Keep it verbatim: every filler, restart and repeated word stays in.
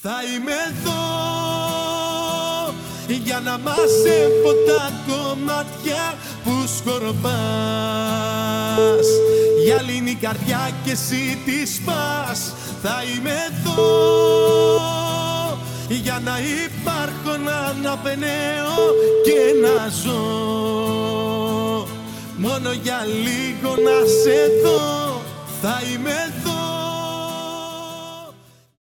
Θα είμαι εδώ για να μαζεύω τα κομμάτια που σκορπάς. Γυάλινη καρδιά και εσύ τη σπάς. Θα είμαι εδώ για να υπάρχω, να αναπνέω και να ζω. Μόνο για λίγο να σε δω. Θα είμαι εδώ